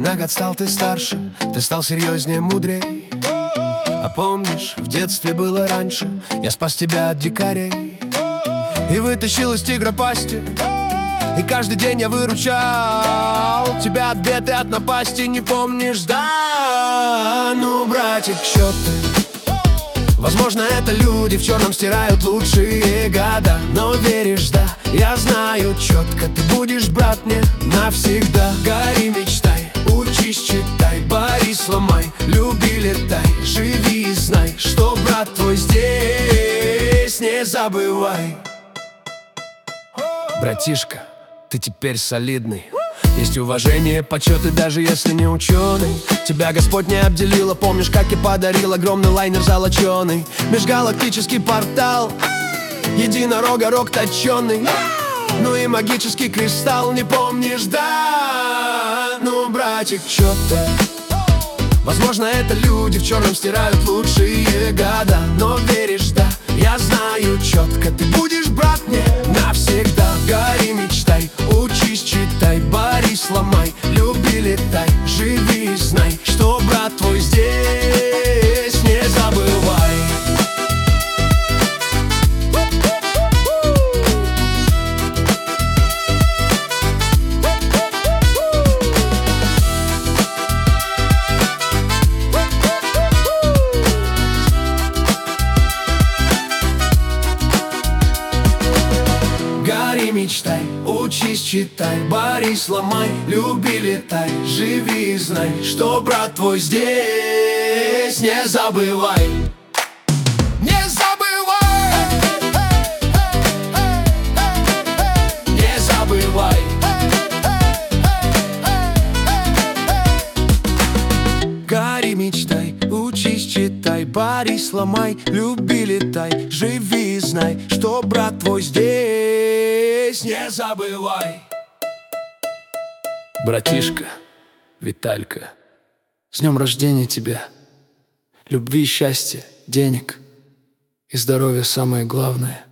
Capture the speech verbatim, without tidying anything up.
На год стал ты старше, ты стал серьезнее, мудрей. А помнишь, в детстве было раньше, я спас тебя от дикарей и вытащил из тигра пасти. И каждый день я выручал тебя от бед и от напасти. Не помнишь, да? Ну, братик, чё ты? Возможно, это люди в черном стирают лучшие года. Но веришь, да? Я знаю четко, ты будешь, брат, мне навсегда. Гори, мечтай, учись, читай, борись, ломай, люби, летай, живи и знай, что брат твой здесь, не забывай. Братишка, ты теперь солидный. Есть уважение, почет, и даже если не ученый. Тебя Господь не обделила, помнишь, как я подарил огромный лайнер золоченый. Межгалактический портал, единорога рог точеный, ну и магический кристалл, не помнишь, да? Ну, братик, чё ты? Возможно, это люди в черном стирают лучшие года. Но веришь, да? Я знаю четко, ты будешь, брат, мне навсегда. Гори, мечтай, учись, читай, борись, ломай, люби, летай, живи и знай, что брат твой здесь, не забывай. Гори, мечтай, учись, читай, борись, ломай, люби, летай, живи и знай, что брат твой здесь, не забывай. Не забывай, не забывай. Гори, мечтай, учись, читай, борись, ломай, люби, летай, живи и знай, что брат твой здесь, не забывай. Братишка, Виталька, с днем рождения тебя. Любви, счастья, денег и здоровья самое главное.